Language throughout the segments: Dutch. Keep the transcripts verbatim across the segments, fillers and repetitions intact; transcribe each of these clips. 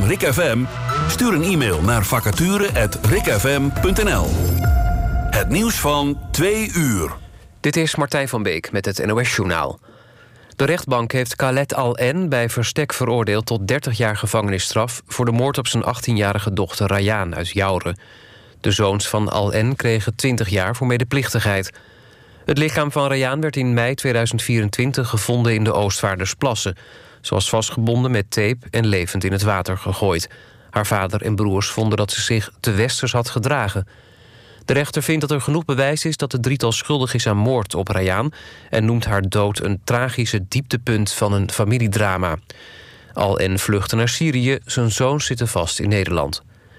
van Rick F M? Stuur een e-mail naar vacature at rickfm punt n l. Het nieuws van twee uur. Dit is Martijn van Beek met het N O S-journaal. De rechtbank heeft Khaled Al-En bij verstek veroordeeld tot dertig jaar gevangenisstraf voor de moord op zijn achttienjarige dochter Rayaan uit Jaure. De zoons van Al-En kregen twintig jaar voor medeplichtigheid. Het lichaam van Rayaan werd in mei tweeduizend vierentwintig gevonden in de Oostvaardersplassen. Ze was vastgebonden met tape en levend in het water gegooid. Haar vader en broers vonden dat ze zich te westers had gedragen. De rechter vindt dat er genoeg bewijs is dat het drietal schuldig is aan moord op Rayaan en noemt haar dood een tragische dieptepunt van een familiedrama. Al-En vluchtte naar Syrië, zijn zoons zitten vast in Nederland.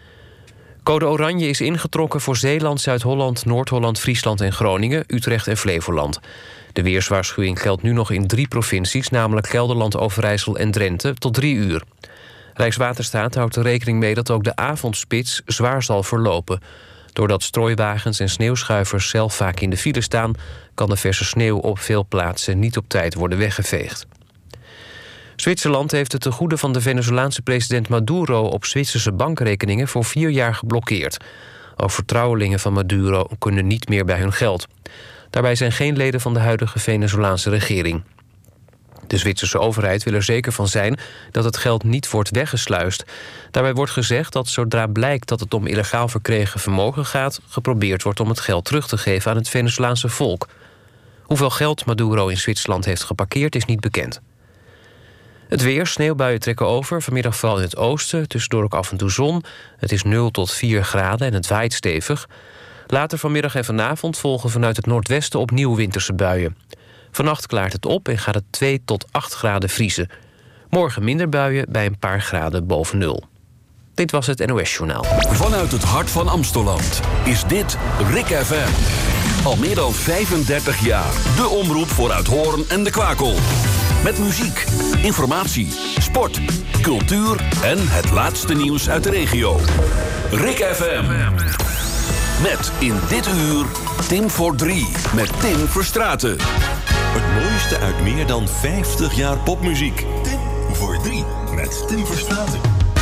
Code Oranje is ingetrokken voor Zeeland, Zuid-Holland, Noord-Holland, Friesland en Groningen, Utrecht en Flevoland. De weerswaarschuwing geldt nu nog in drie provincies, namelijk Gelderland, Overijssel en Drenthe, tot drie uur. Rijkswaterstaat houdt er rekening mee dat ook de avondspits zwaar zal verlopen. Doordat strooiwagens en sneeuwschuivers zelf vaak in de file staan, kan de verse sneeuw op veel plaatsen niet op tijd worden weggeveegd. Zwitserland heeft het tegoeden van de Venezolaanse president Maduro op Zwitserse bankrekeningen voor vier jaar geblokkeerd. Ook vertrouwelingen van Maduro kunnen niet meer bij hun geld. Daarbij zijn geen leden van de huidige Venezolaanse regering. De Zwitserse overheid wil er zeker van zijn dat het geld niet wordt weggesluist. Daarbij wordt gezegd dat zodra blijkt dat het om illegaal verkregen vermogen gaat, geprobeerd wordt om het geld terug te geven aan het Venezolaanse volk. Hoeveel geld Maduro in Zwitserland heeft geparkeerd is niet bekend. Het weer, sneeuwbuien trekken over, vanmiddag vooral in het oosten, tussendoor ook af en toe zon. Het is nul tot vier graden en het waait stevig. Later vanmiddag en vanavond volgen vanuit het noordwesten opnieuw winterse buien. Vannacht klaart het op en gaat het twee tot acht graden vriezen. Morgen minder buien bij een paar graden boven nul. Dit was het N O S-journaal. Vanuit het hart van Amsteland is dit Rick F M. Al meer dan vijfendertig jaar. De omroep voor Uithoorn en de Kwakel. Met muziek, informatie, sport, cultuur en het laatste nieuws uit de regio. Rick F M. Met in dit uur Tim voor drie met Tim Verstraeten. Het mooiste uit meer dan vijftig jaar popmuziek. Tim voor drie met Tim Verstraeten.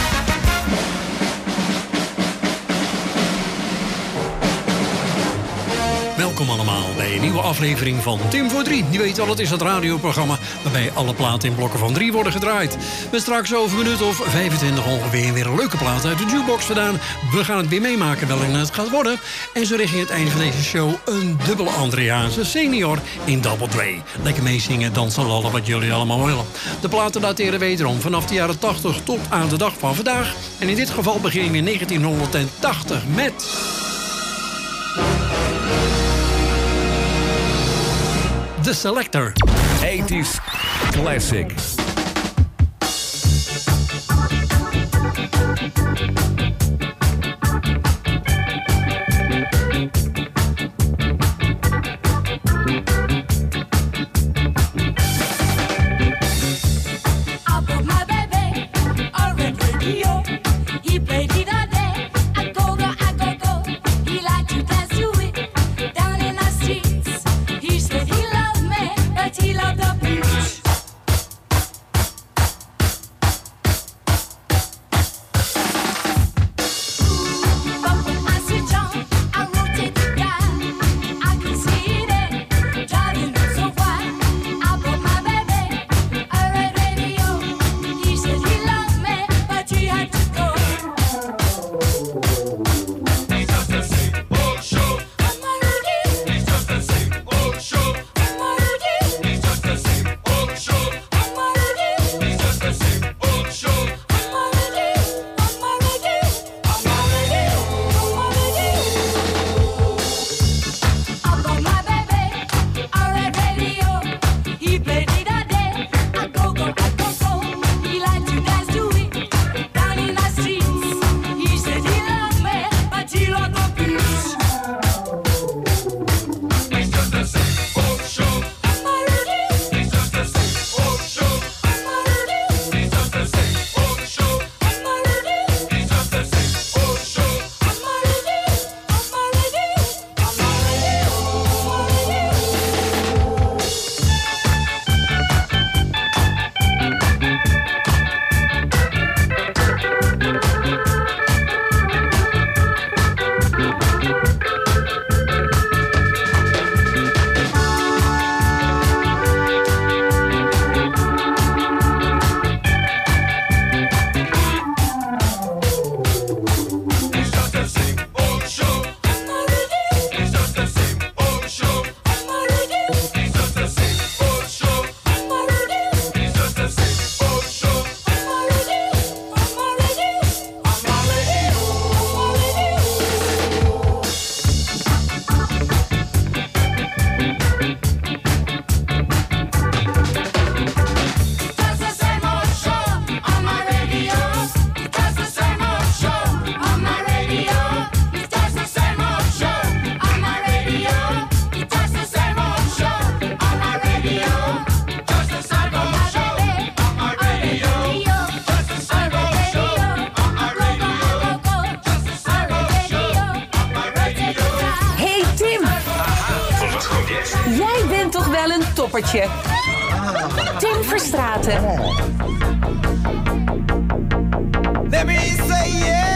Welkom allemaal bij een nieuwe aflevering van Tim voor drie. Je weet al, het is het radioprogramma waarbij alle platen in blokken van drie worden gedraaid. Met straks over een minuut of vijfentwintig ongeveer weer een leuke plaat uit de jukebox vandaan. We gaan het weer meemaken welke het gaat worden. En zo richting het einde van deze show een dubbele Andrease senior in Double Dre. Lekker meezingen, dansen, lallen, wat jullie allemaal willen. De platen dateren wederom vanaf de jaren tachtig tot aan de dag van vandaag. En in dit geval beginnen we in negentienhonderdtachtig met... The Selector. eighties Classic. He loved the beach. He had to toppertje. Tim Verstraeten. Let me say yeah.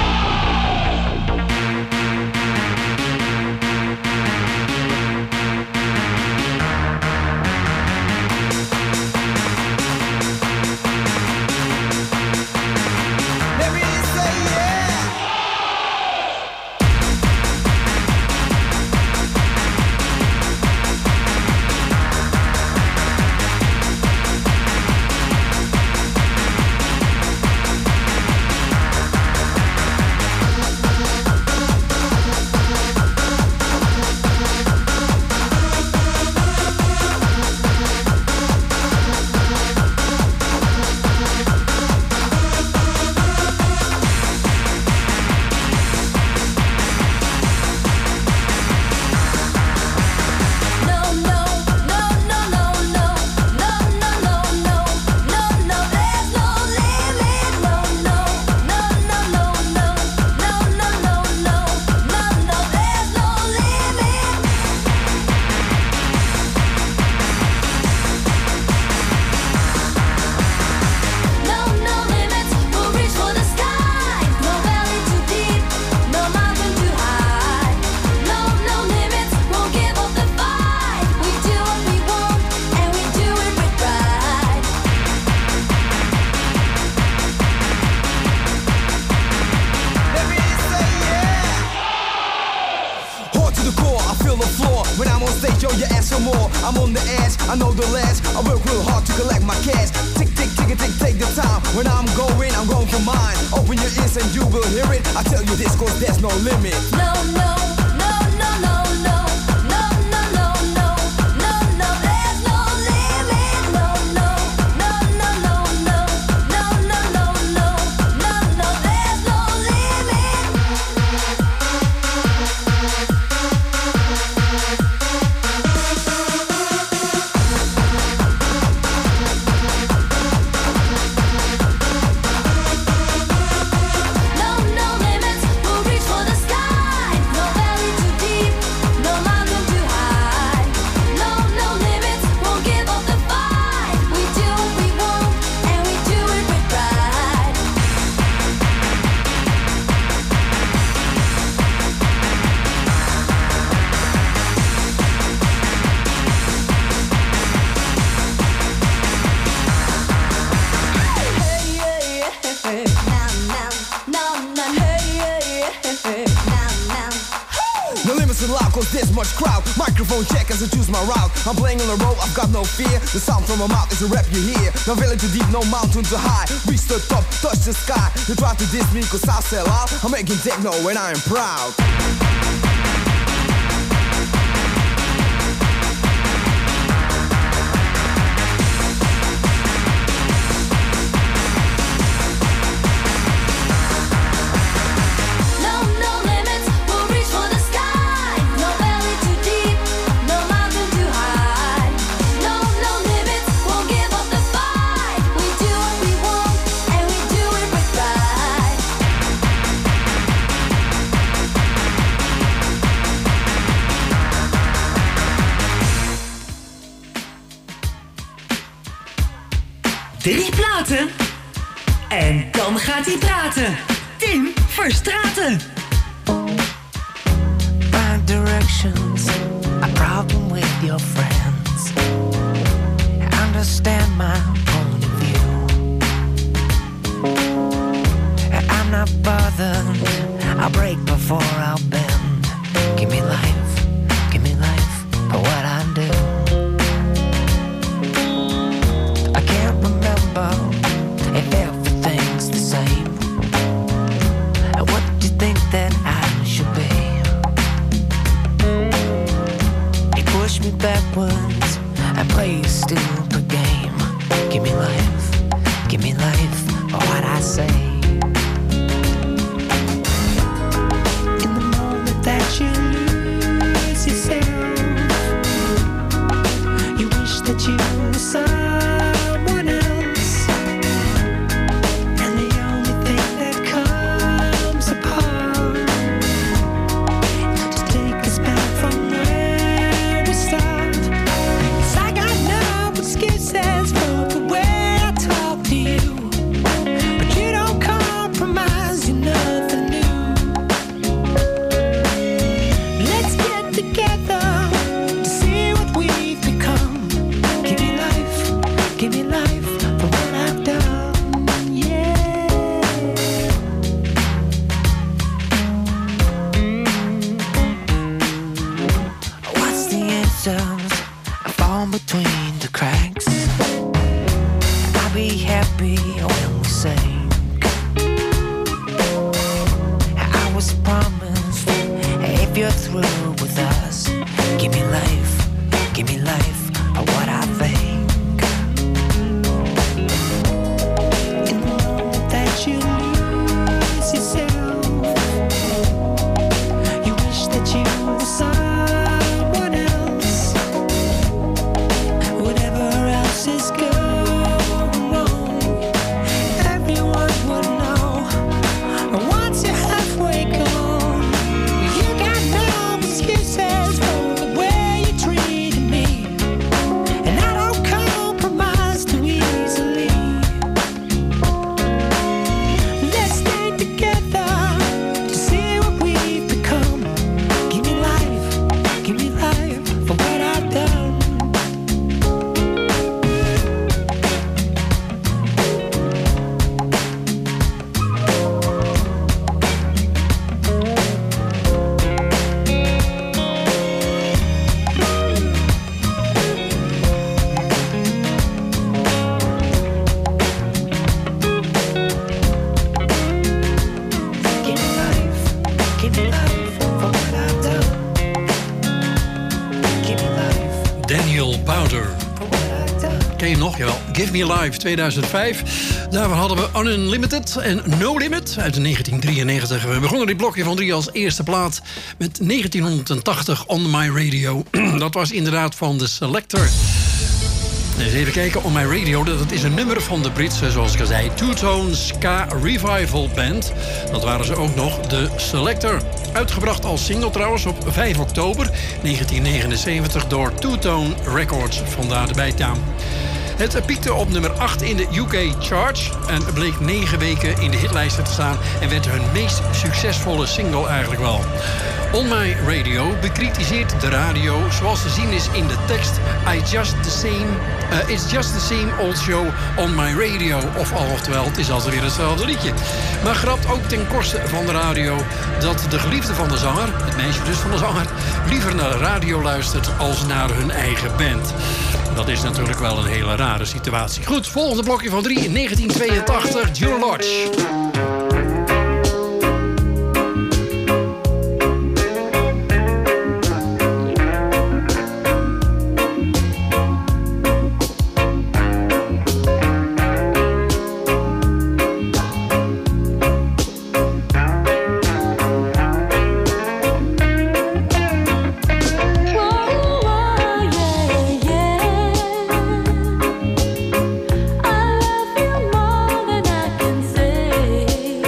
I'm playing on the road, I've got no fear. The sound from my mouth is a rap you hear. No valley too deep, no mountain too high. Reach the top, touch the sky. You try to diss me cause I sell out. I'm making techno when I am proud. Drie platen en dan gaat hij praten. Tim Verstraeten. Find directions, a problem with your friends. Understand my point of view. I'm not bothered, I'll break before I'll bend. Give me life, give me life for what I do. I can't remember if everything's the same. What do you think that I should be? You push me backwards and play a stupid game. Give me life, give me life for what I say. In the moment that you lose promised. If you're through with us, give me life, give me life for what I think. In the moment that you lose yourself, you wish that you were someone else. Whatever else is going wrong, everyone would know. Once you're halfway gone, you got no excuses for the way you treated me, and I don't compromise too easily. Let's stay together to see what we've become. Give me life, give me life for what I've done. Give me life, give me life for what I've done. Give me life Daniel Powder. for what I've done. Ken je hem nog? Jawel. Give Me Life tweeduizend vijf. Daarvoor hadden we Unlimited en No Limit uit negentien drieënnegentig. We begonnen dit blokje van drie als eerste plaat met negentienhonderdtachtig On My Radio. Dat was inderdaad van de Selector. Eens even kijken, On My Radio, dat is een nummer van de Britse, zoals ik al zei, Two-Tone Ska Revival Band. Dat waren ze ook nog, de Selector. Uitgebracht als single trouwens op vijf oktober negentien negenenzeventig door Two-Tone Records, vandaar de bijnaam. Het piekte op nummer acht in de U K Charts en bleek negen weken in de hitlijsten te staan en werd hun meest succesvolle single eigenlijk wel. On My Radio bekritiseert de radio zoals te zien is in de tekst I just the same, uh, It's just the same old show on my radio. Of al oftewel, het is altijd weer hetzelfde liedje. Maar grapt ook ten koste van de radio dat de geliefde van de zanger, het meisje dus van de zanger, liever naar de radio luistert als naar hun eigen band. Dat is natuurlijk wel een hele rare situatie. Goed, volgende blokje van drie in negentien tweeëntachtig, Jewel Lodge. I love you more than I can say.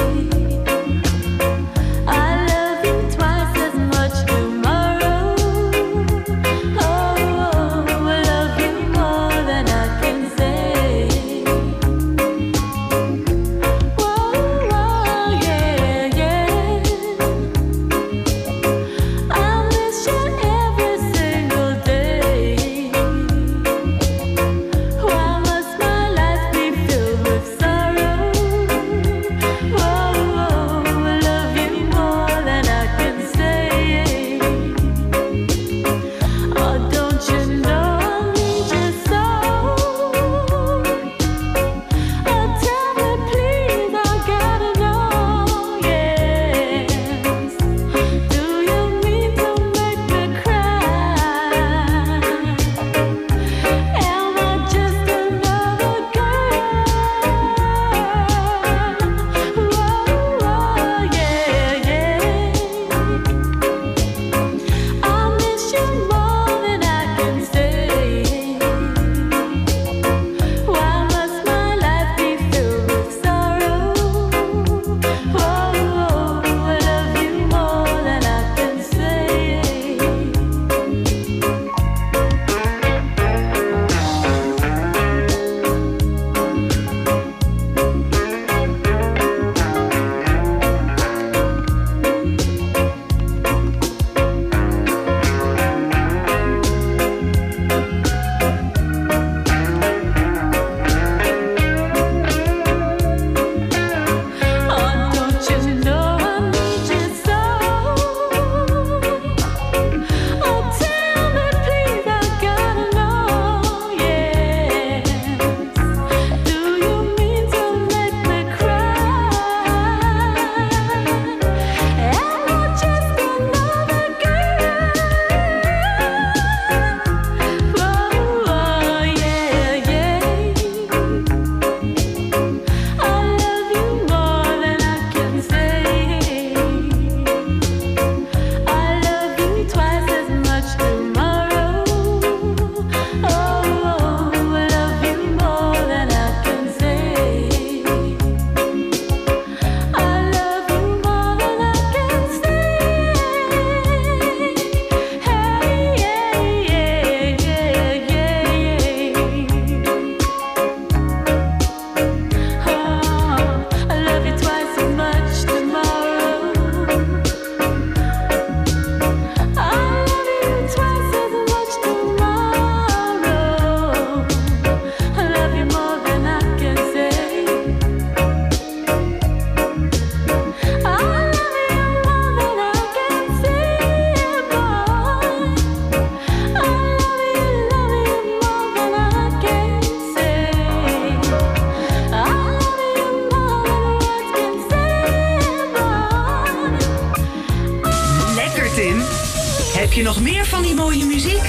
Heb je nog meer van die mooie muziek?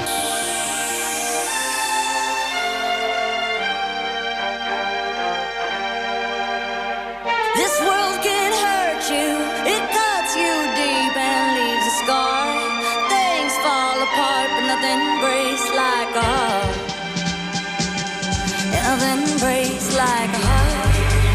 This world can hurt you, it cuts you deep and leaves a scar. Things fall apart, but nothing breaks like a heart. Nothing breaks like a heart.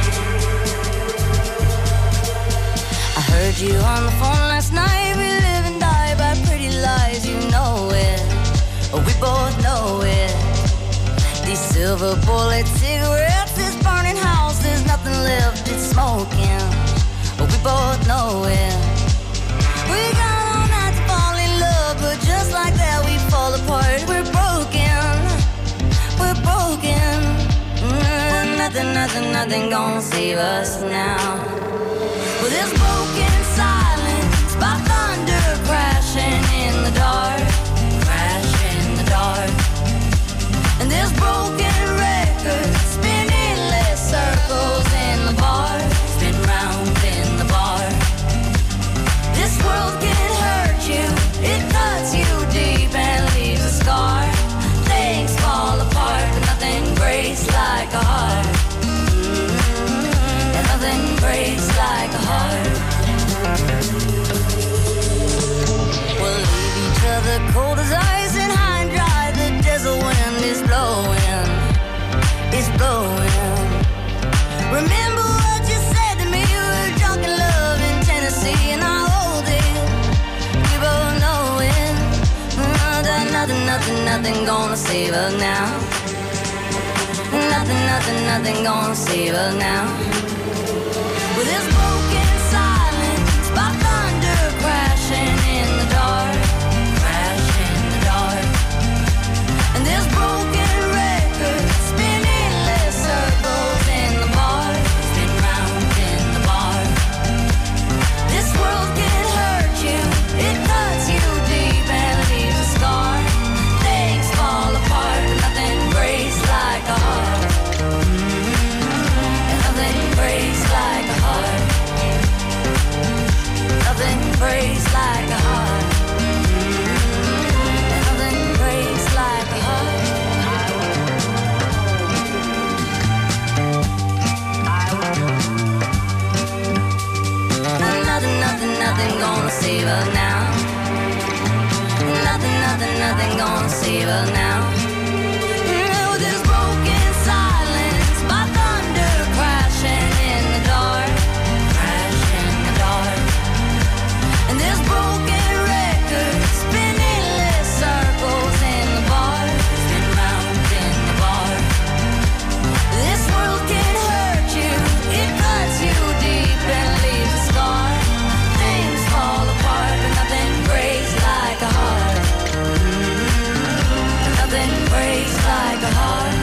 I heard you on the phone last night. We live and die by pretty lies, you know it. We both know it. These silver bullet cigarettes, this burning house, there's nothing left, it's smoking. We both know it. We got all night to fall in love, but just like that we fall apart. We're broken, we're broken. Mm, nothing, nothing, nothing gonna save us now. Well, this broken silence by thunder crashing in the dark, crash in the dark. And this broken record spinning less circles in the bar, spin round in the bar. This world can hurt you, it cuts you deep and leaves a scar. Things fall apart, but nothing breaks like a heart. Mm-hmm. And nothing breaks like a heart. We'll leave each other cold as ice and high and dry. The desert wind is blowing, it's blowing. Remember what you said to me, we were drunk in love in Tennessee, and I hold it, we both know it. Mm, nothing, nothing, nothing gonna save us now. Nothing, nothing, nothing gonna save us now. With this broken silence by thunder crashing in the dark, crash in the dark. And this broken record spinning less circles in the bar, spin round in the bar. This world can hurt you, it cuts you deep and leaves a scar. Things fall apart, but nothing breaks like a heart. Mm-hmm. And nothing breaks like a heart. Nothing breaks like a heart. Mm-hmm. And nothing breaks like a heart. Nothing, nothing, nothing gonna save us now. Nothing, nothing, nothing gonna save us now. No, this broken silence by thunder crashing in the dark, crash in the dark. And this broken record spinning less circles in the bar, spin round in the bar. This world can hurt you, it cuts you deep and leaves a scar. Things fall apart, but nothing breaks like a heart. Mm-hmm. Nothing breaks like a heart.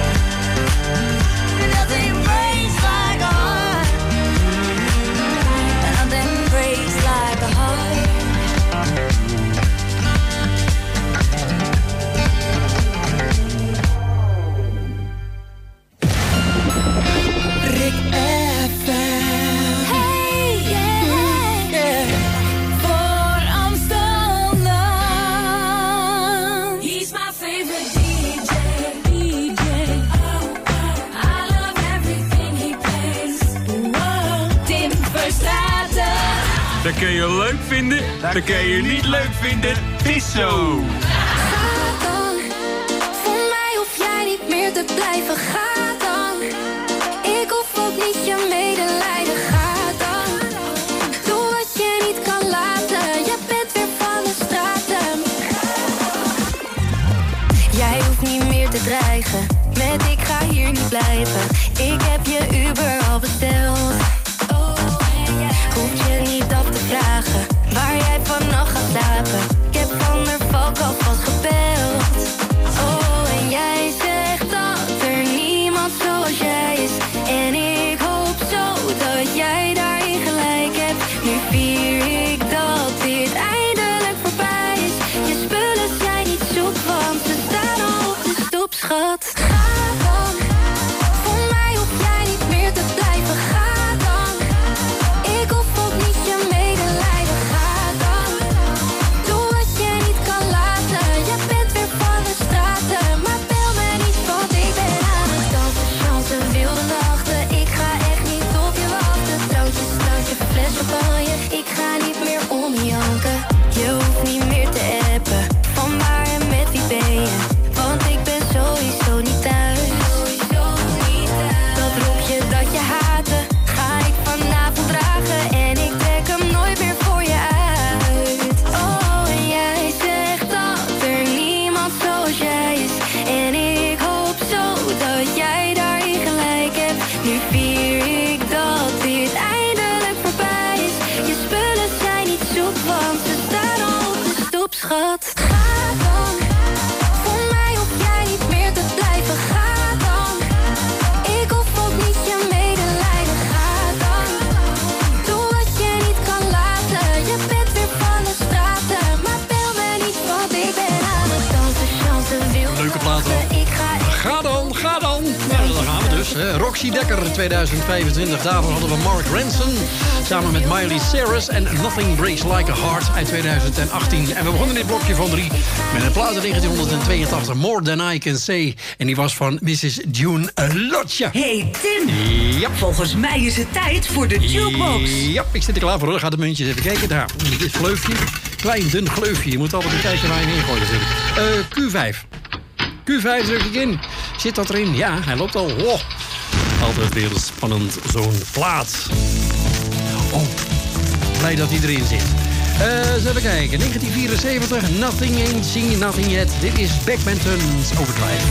Nothing breaks like a heart. Mm-hmm. Nothing breaks like a heart. Rick F M. Hey, yeah, yeah. Voor Amsterdam. He's my favorite D J, D J. Oh, oh. I love everything he plays. Whoa. Tim Verstraeten. Dat kun je leuk vinden, dat kun je niet leuk vinden. Het is zo. Ga dan. Voor mij hoef jij niet meer te blijven. Ga dan. Ik hoef ook niet je medelijden. Ga dan. Doe wat je niet kan laten. Je bent weer van de straten. Jij hoeft niet meer te dreigen. Met ik ga hier niet blijven. Ik heb je Uber al besteld. Hoef je niet af te vragen waar jij vannacht gaat slapen. Ik heb van der Valk alvast gebeld. Oh, en jij zegt dat er niemand zoals jij is. En ik hoop zo dat jij daarin gelijk hebt. Nu vier ik dat dit eindelijk voorbij is. Je spullen zijn niet zoek, want ze staan al op de stoep, schat. Ga dan. Voor schat. Ga dan, voor mij hoef jij niet meer te blijven. Ga dan, ik hoef ook niet je medelijden. Ga dan, doe wat je niet kan laten. Je bent weer van de straten, maar bel me niet, want ik ben aan het dansen. Chance wil Leuke plaat hoor. Ga dan, ga dan. Nou, daar gaan we dus. Hè. Roxy Dekker tweeduizend vijfentwintig. Daarvoor hadden we Mark Ranson. Samen met Miley Cyrus en Nothing Breaks Like a Heart uit tweeduizend achttien. En we begonnen dit blokje van drie met een plaat uit negentien tweeëntachtig. More Than I Can Say. En die was van missus June Lotje. Hey Tim. Ja. Volgens mij is het tijd voor de jukebox. Ja, ik zit er klaar voor. Gaat de muntjes even kijken. Daar, dit gleufje. Klein, dun gleufje. Je moet altijd een kijken waar je hem in gooit natuurlijk. Uh, Q vijf. Q vijf druk ik in. Zit dat erin? Ja, hij loopt al. Oh. Altijd weer spannend, zo'n plaat. Oh, blij dat hij erin zit. Uh, eens even kijken. negentien vierenzeventig, Nothing Ain't Seen Nothing Yet. Dit is Backbenton's Overdrive.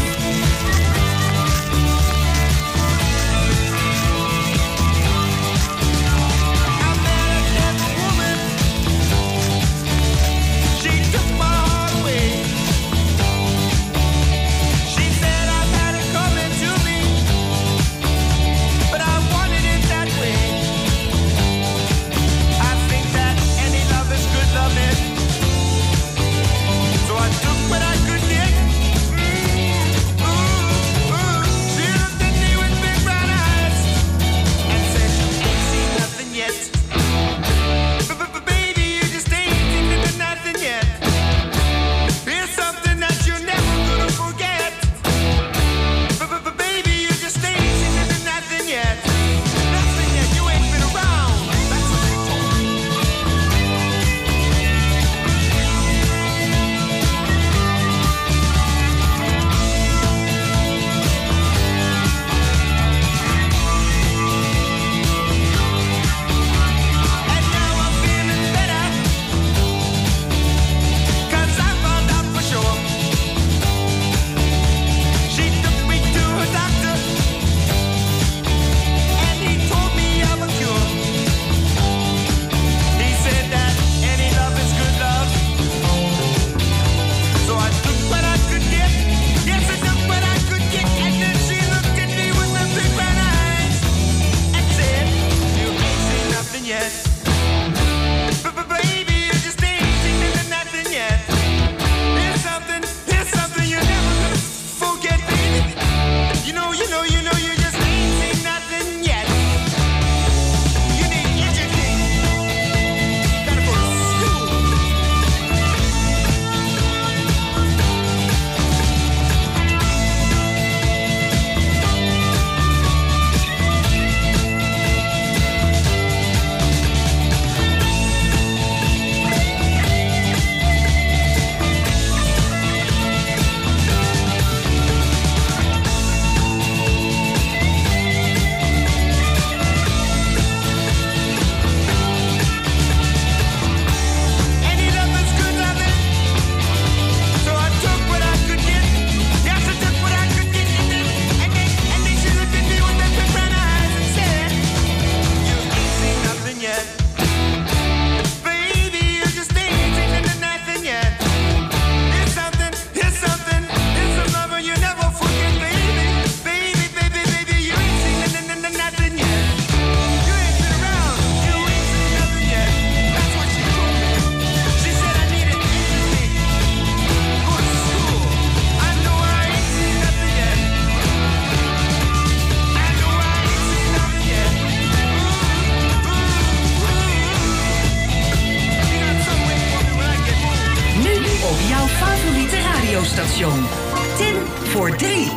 radiostation. Tim voor drie.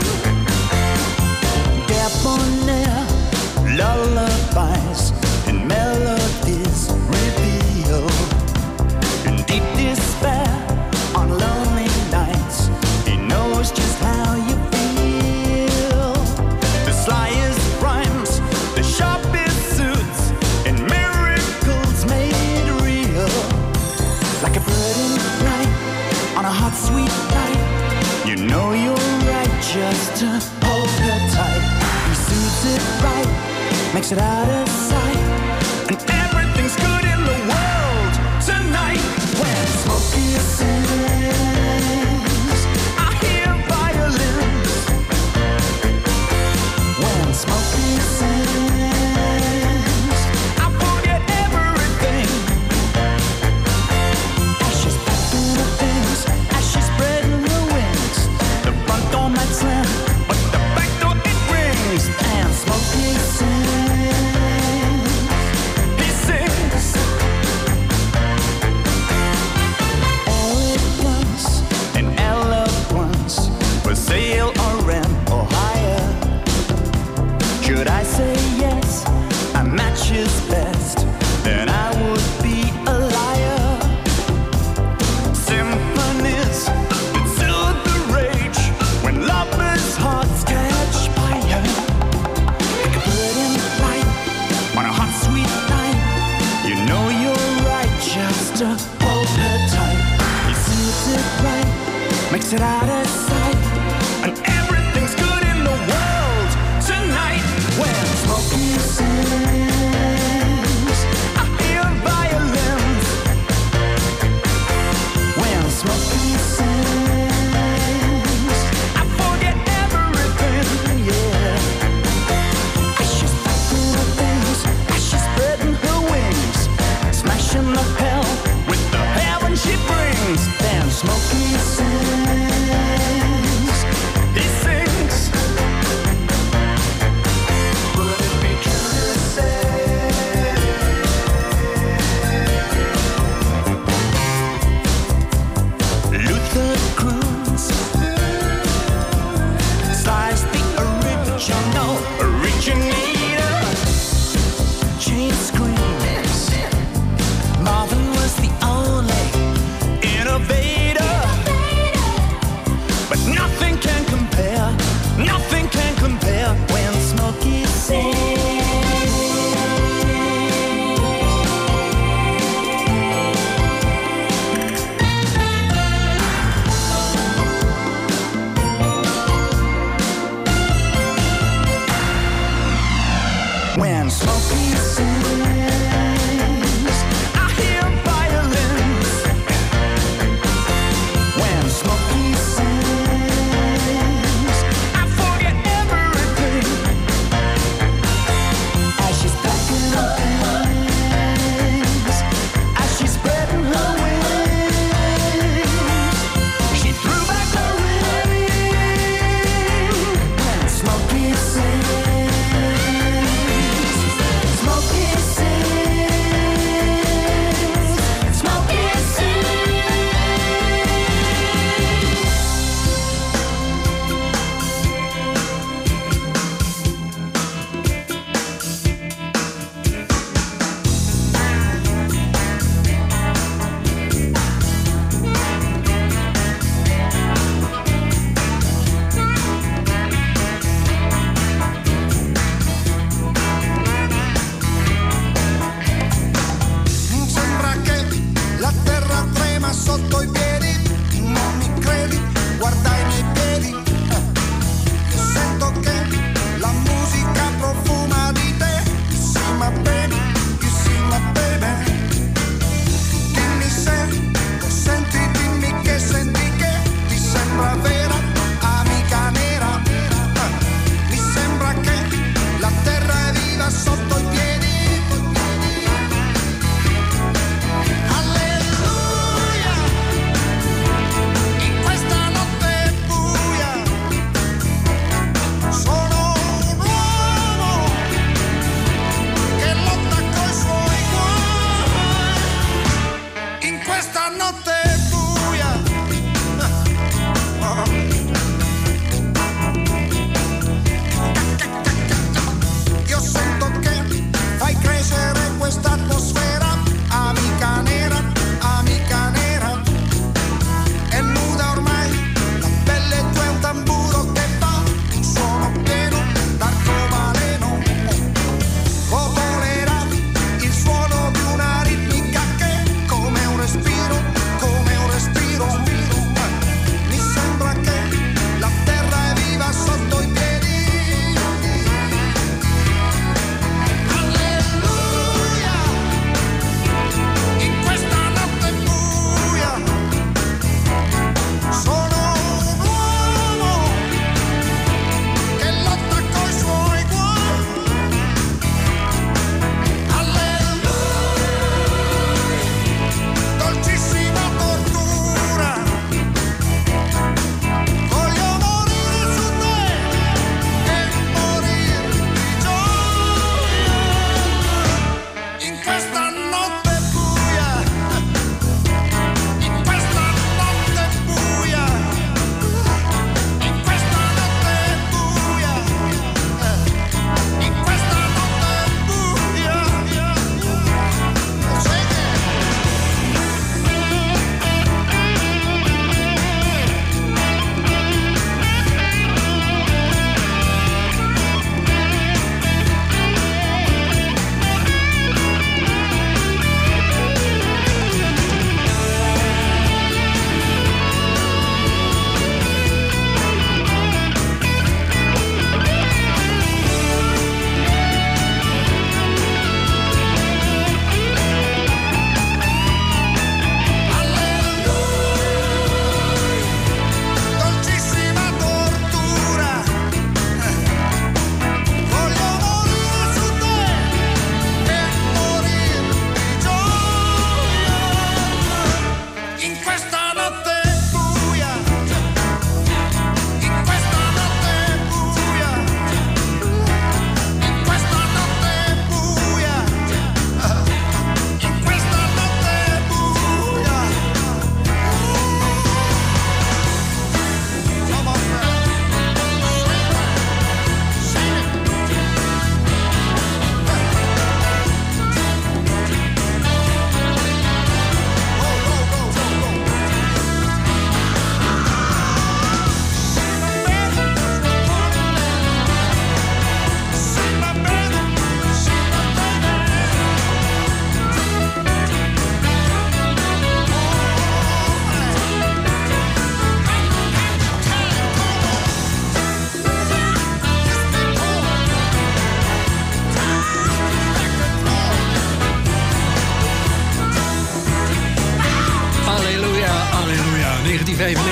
Lullabies and sweet light. You know you're right just to hold her tight. He suits it right, makes it out of sight, and everything's good in the world tonight. When Smokey sings, I hear violins. When Smokey sings, I forget everything. As she's packing her things, as she's spreading her wings, the front door might slam, but the back door it rings. And Smokey sings, he sings. Elegance and eloquence, for sale or rent or hire. Should I say yes, I match his best, then I would be a liar. Symphonies that soothe the rage when lovers' hearts catch fire. I can put him right on a hot sweet night. You know you're right just to hold her tight. He suits it right, makes it out of sight, and everything's good in the world tonight. When Smokey sings, I hear violins. When Smokey sings, I forget everything, yeah. As she's packing her things, as she's spreading her wings, smashing the hell with the heaven she brings. Then Smokey sings, he sings. Would it be true to say Luther Cruz slice the original originator? Chain screams, Marvin was the only innovator.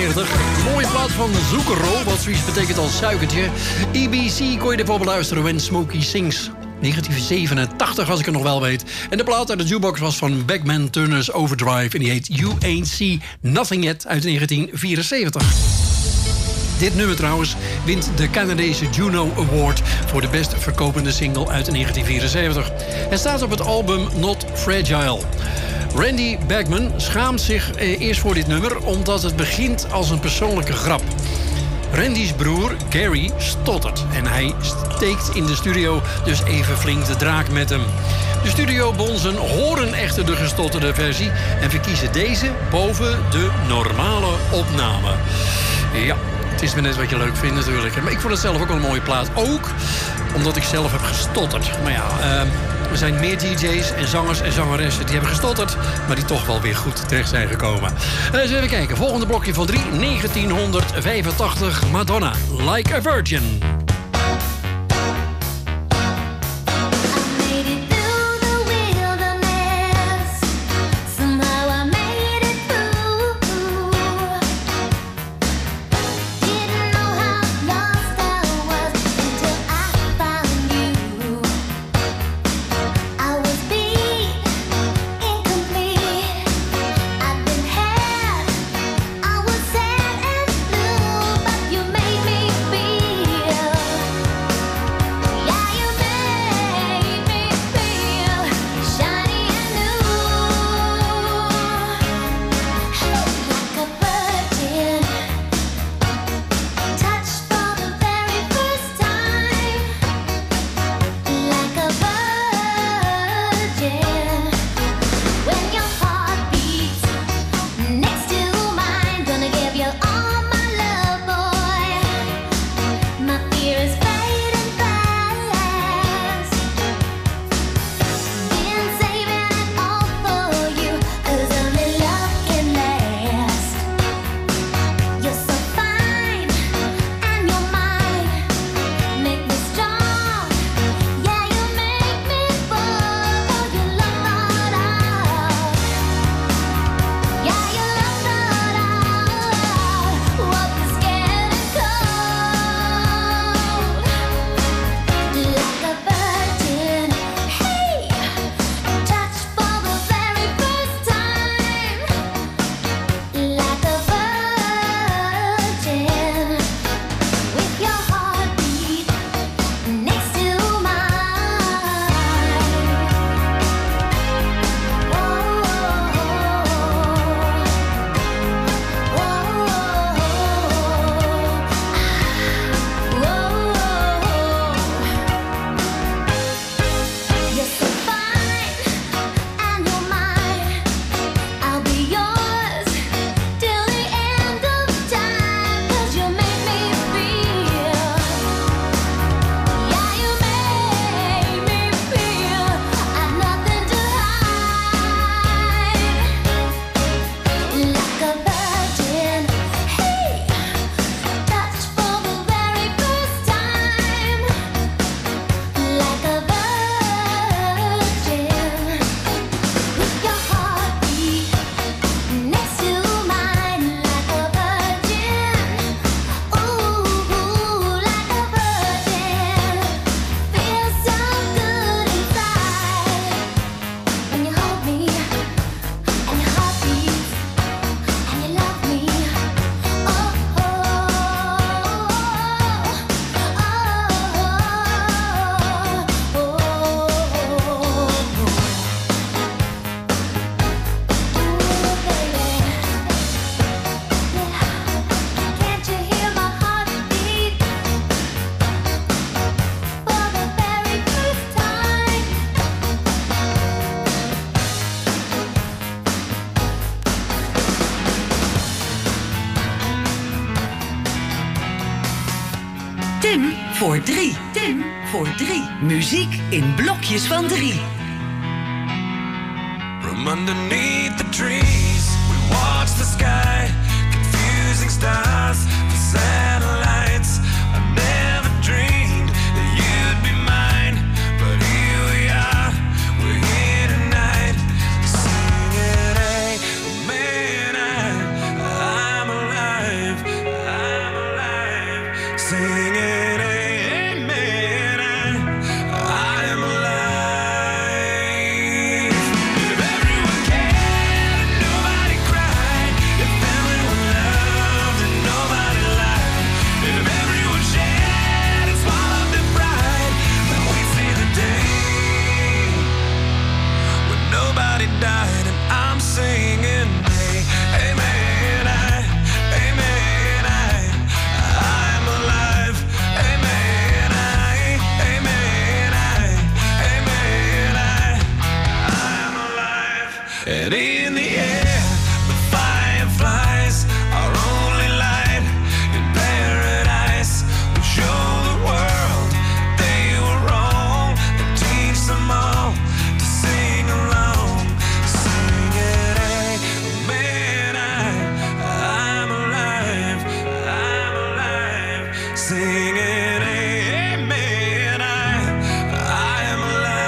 vierenveertig. Mooie plaat van Zucchero, wat zoiets betekent als suikertje. E B C kon je ervoor beluisteren, When Smokey Sings. negentien zevenentachtig, als ik het nog wel weet. En de plaat uit de jukebox was van Beckman Turner's Overdrive. En die heet You Ain't See Nothing Yet uit negentien vierenzeventig. Dit nummer trouwens wint de Canadese Juno Award voor de best verkopende single uit negentien vierenzeventig. Het staat op het album Not Fragile. Randy Bachman schaamt zich eh, eerst voor dit nummer omdat het begint als een persoonlijke grap. Randy's broer Gary stottert en hij steekt in de studio dus even flink de draak met hem. De studiobonzen horen echter de gestotterde versie en verkiezen deze boven de normale opname. Ja, het is maar net wat je leuk vindt natuurlijk. Maar ik vond het zelf ook wel een mooie plaat. Ook omdat ik zelf heb gestotterd. Maar ja, uh, er zijn meer D J's en zangers en zangeressen die hebben gestotterd, maar die toch wel weer goed terecht zijn gekomen. Uh, eens even kijken. Volgende blokje van drie. negentien vijfentachtig. Madonna, Like a Virgin. Tim voor drie. Tim voor drie. Muziek in blokjes van drie. From underneath the trees, we watch the sky, confusing stars for satellites. I never dreamed that you'd be mine, but here we are, we're here tonight, singing, hey, man, I, I'm alive. singing amen. I, I am alive. If everyone cared and nobody cried, if everyone loved and nobody lied, if everyone shared and swallowed their pride, then we'd see the day when nobody died. And I'm singing amen, I, amen, I, I'm alive. Amen, I, amen, I, amen, I, I'm alive. And in the air, the fireflies, our only light in paradise, will show the world they were wrong and teach them all to sing along. Sing it, amen, I, I'm alive, I'm alive. Sing it, amen, I, I am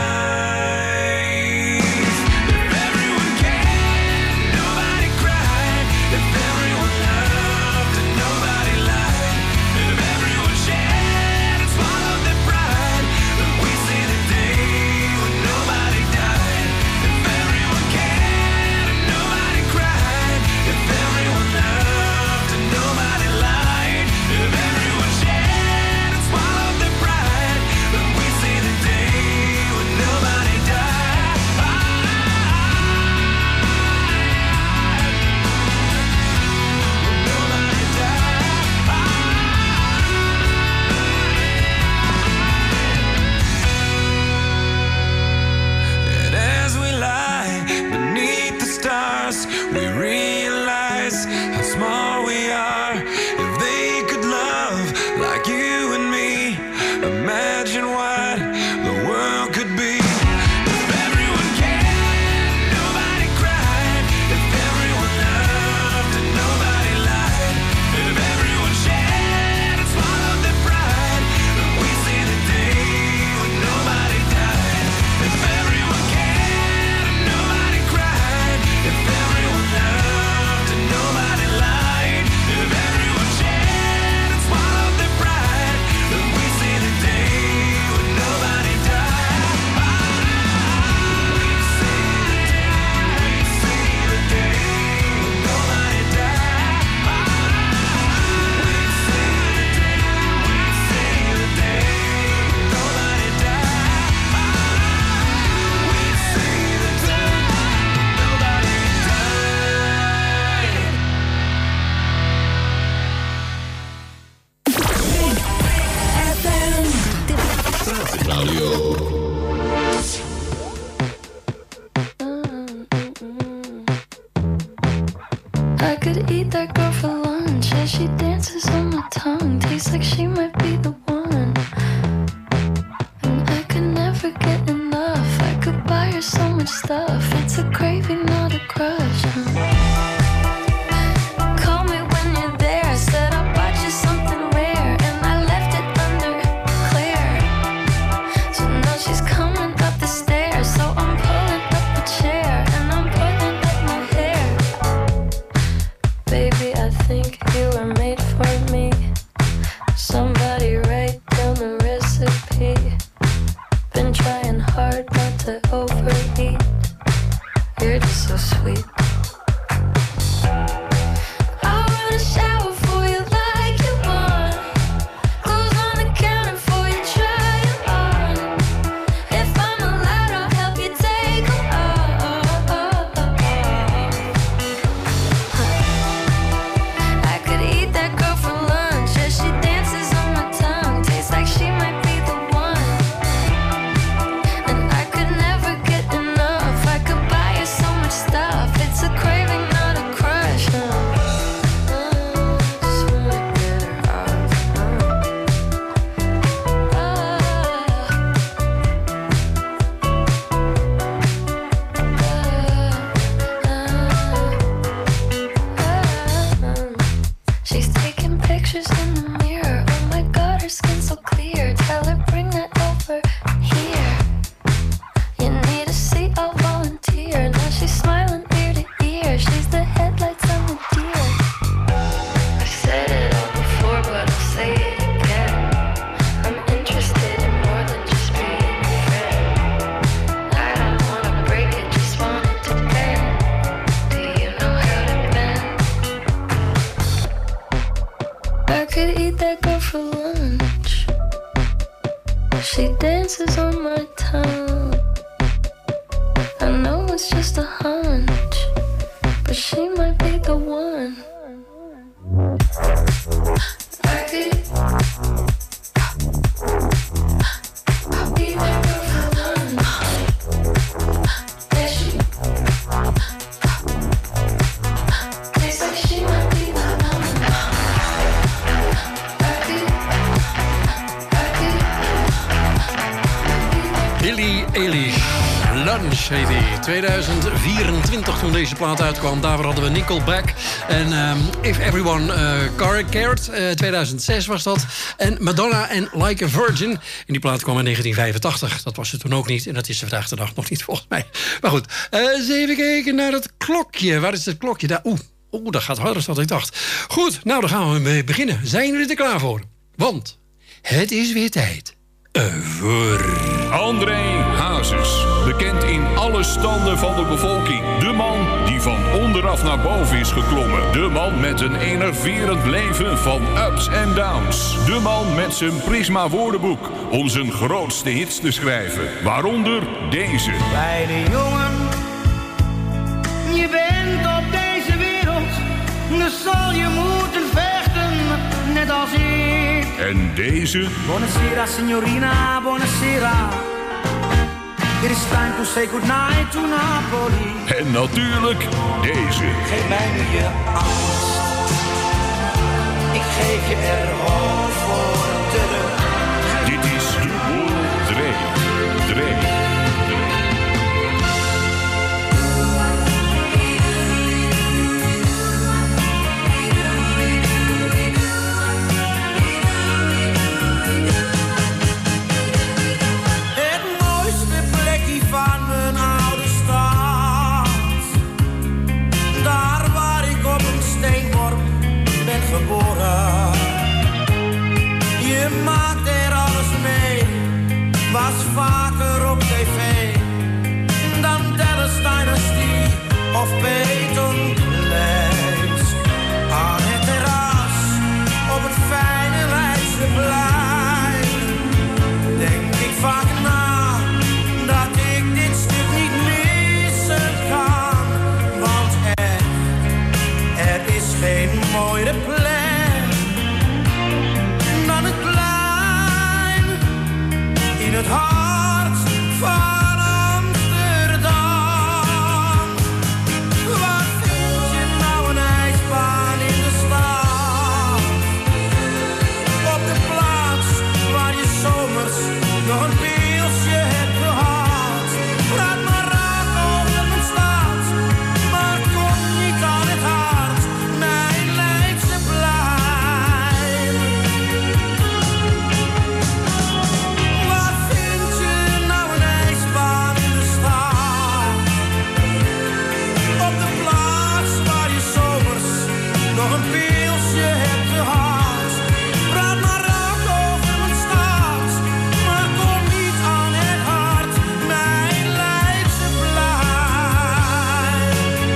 alive. If everyone cared, nobody cried. If everyone loved and nobody lied. If everyone shared and swallowed their pride, then we see the day when nobody died. If everyone cared and nobody cried. If everyone loved and nobody lied. If everyone shared and swallowed their pride, then we see the day when nobody died. Nobody died. And as we lie beneath the stars, we realize how small we are. If they could love like you and me, imagine what the world could be. If everyone cared, nobody cried. If everyone loved and nobody lied. If everyone shared and swallowed their pride, then we see the day when nobody died. If everyone cared and nobody cried. If everyone loved and nobody lied. If everyone shared and swallowed their pride, then we see the day when nobody died. We see the day, we see the day when nobody died. We see the day, we see the day when nobody died. We see the day nobody I could eat that girl for lunch as she dances on my tongue. Tastes like she might be the one. And I could never get enough. I could buy her so much stuff. It's a craving, not a crush. Call me when you're there. I said I'll buy you something rare, and I left it under Claire. So now she's coming up the stairs. So I'm pulling up a chair and I'm pulling up my hair. Baby, I think you were made for me. Somebody write down the recipe. Been trying hard not to overeat. You're just so I could eat that girl for lunch. She dances on my tongue. I know it's just a hunch, but she might be the one. I could be that girl for lunch. Yeah, she tastes like she might be the one. I could, I could Billie Eilish. Lunch heet die. tweeduizend vierentwintig toen deze plaat uitkwam. Daarvoor hadden we Nickelback. En um, If Everyone uh, Cared. Uh, tweeduizend zes was dat. En Madonna en Like a Virgin. En die plaat kwam in negentien vijfentachtig. Dat was ze toen ook niet. En dat is ze vandaag de dag nog niet volgens mij. Maar goed, uh, eens even kijken naar het klokje. Waar is het klokje? Daar. Oeh, oeh, dat gaat harder dan ik dacht. Goed, nou dan gaan we mee beginnen. Zijn jullie er klaar voor? Want het is weer tijd voor André Hazes, bekend in alle standen van de bevolking. De man die van onderaf naar boven is geklommen. De man met een enerverend leven van ups en downs. De man met zijn Prisma woordenboek om zijn grootste hits te schrijven. Waaronder deze. Kleine jongen, je bent op deze wereld, dus zal je moeten vechten, net als ik. En deze. Buonasera signorina, buonasera. It is time to say goodnight to Napoli. En natuurlijk deze. Geef mij nu je angst. Ik geef je er hoop voor terug. Dit is de Boel Dre. Dre. Je maakt er alles mee, was vaker op tv dan Dallas Dynasty of Peyton Place. Aan het terras op het fijne Leidseplein denk ik vaak na dat ik dit stuk niet missen kan, want er, er is geen mooiere plek dan het plein in het hart van Amsterdam. Waar vind je nou een ijsbaan in de stad? Op de plaats waar je zomers nog een pilsje hebt gehad. Praat maar raak over mijn stad, maar kom niet aan het hart, mijn Leidseplein. Waar vind je nou een ijsbaan in de stad? Op de plaats waar je zomers nog een pilsje hebt gehad. Praat maar raak over mijn stad, maar kom niet aan het hart, mijn Leidseplein.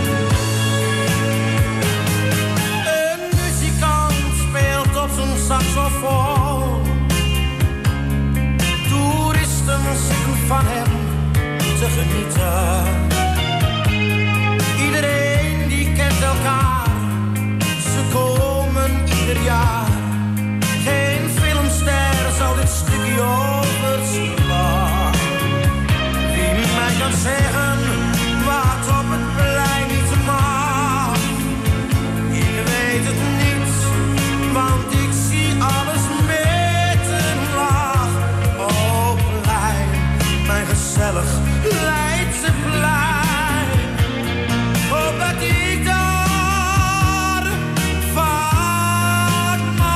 Een muzikant speelt op zijn saxofoon. Toeristen zitten van hem te genieten. Iedereen die kent elkaar, ze komen ieder jaar. Geen filmster zal dit stukje overslaan. Wie mij kan zeggen wat op het plein niet mag. Ik weet het niet, want ik zie alles met een lach. Oh plein, mijn gezellig Leidseplein. Hoop dat ik daar vaak mag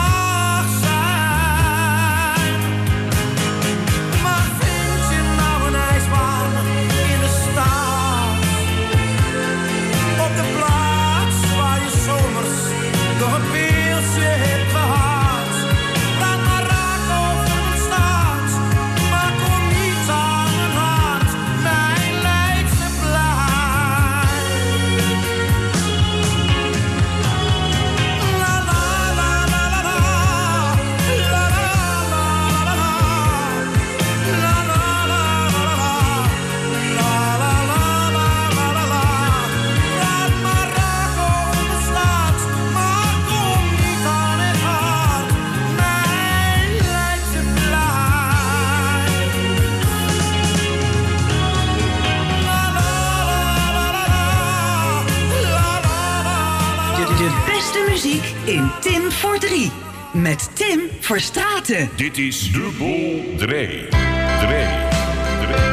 in Tim voor drie. Met Tim Verstraeten. Dit is Dubbel Dree. Dree. Dree.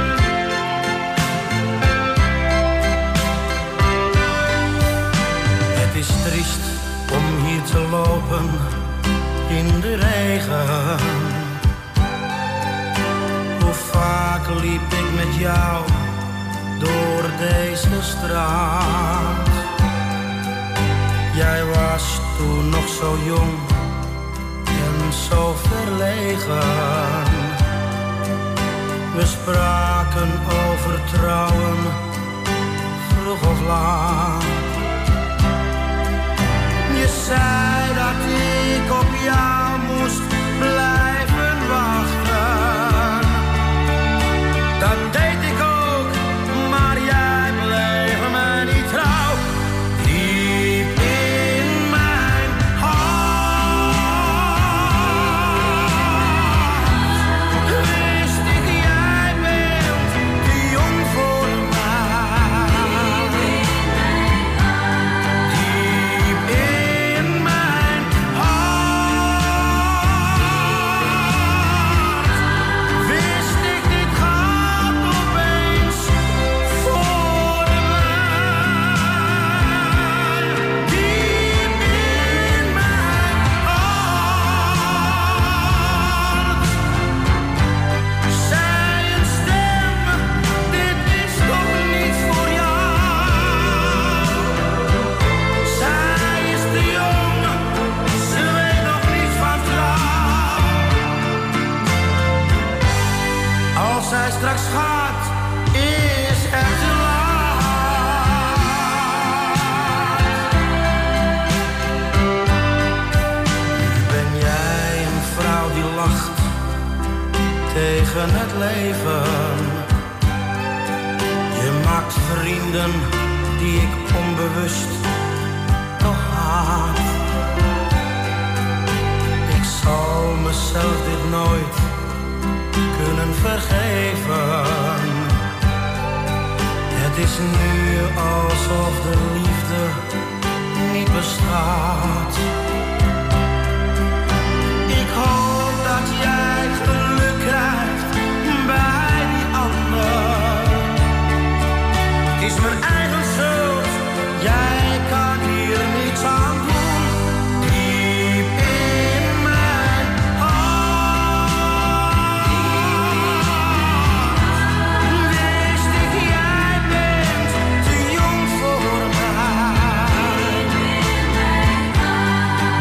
Het is triest om hier te lopen in de regen. Hoe vaak liep ik met jou door deze straat. Jij was toen nog zo jong en zo verlegen. We spraken over trouwen, vroeg of laat. Je zei dat ik op jou moest blijven wachten. Dat deed ik ook, maar jij bleef mij niet trouw. Diep in mijn hart wist ik, jij bent te jong voor mij. Diep in mijn hart wist ik, dit gaat opeens voor mij. Diep in mijn hart zei een stem, dit is toch niet voor jou. Zij is te jong, ze weet nog niet van trouw. Als zij straks gaat, is het te laat. Nu ben jij een vrouw die lacht tegen het leven. Je maakt vrienden die ik onbewust nog haat. Ik zal mezelf dit nooit kunnen vergeven. Het is nu alsof de liefde niet bestaat. Ik hoop dat jij geluk krijgt bij die ander. Het is mijn eigen schuld, jij kan hier niets aan doen. Diep in mijn hart wist ik, jij bent te jong voor mij.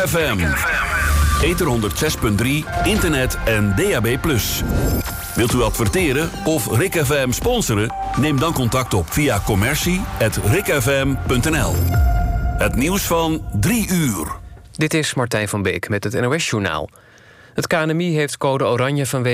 F M. Ether honderd zes punt drie, internet en D A B plus. Wilt u adverteren of Rick F M sponsoren? Neem dan contact op via commercie apenstaartje rick f m punt n l. Het nieuws van drie uur. Dit is Martijn van Beek met het N O S-journaal. Het K N M I heeft code oranje vanwege